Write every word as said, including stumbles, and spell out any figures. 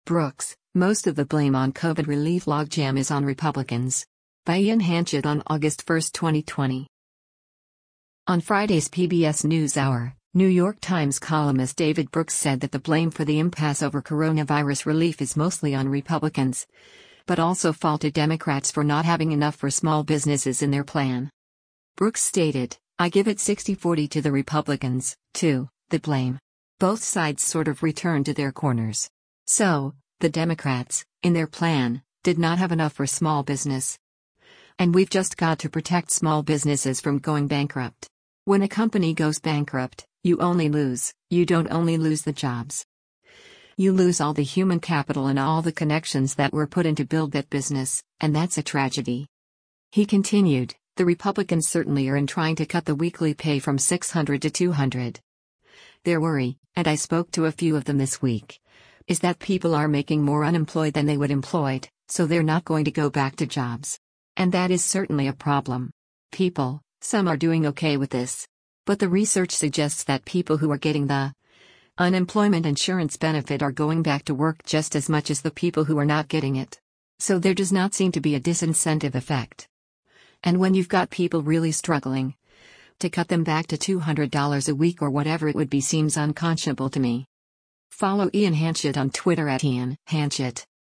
Brooks, most of the blame on COVID relief logjam is on Republicans. By Ian Hanchett on August first, twenty twenty. On Friday's P B S NewsHour, New York Times columnist David Brooks said that the blame for the impasse over coronavirus relief is mostly on Republicans, but also faulted Democrats for not having enough for small businesses in their plan. Brooks stated, "I give it sixty forty to the Republicans, too, the blame. Both sides sort of returned to their corners. So, the Democrats, in their plan, did not have enough for small business. And we've just got to protect small businesses from going bankrupt. When a company goes bankrupt, you only lose, you don't only lose the jobs. You lose all the human capital and all the connections that were put in to build that business, and that's a tragedy." He continued, "The Republicans certainly are in trying to cut the weekly pay from six hundred to two hundred. Their worry, and I spoke to a few of them this week, is that people are making more unemployed than they would employed, so they're not going to go back to jobs. And that is certainly a problem. People, some are doing okay with this. But the research suggests that people who are getting the unemployment insurance benefit are going back to work just as much as the people who are not getting it. So there does not seem to be a disincentive effect. And when you've got people really struggling, to cut them back to two hundred dollars a week or whatever it would be seems unconscionable to me." Follow Ian Hanchett on Twitter at Ian Hanchett.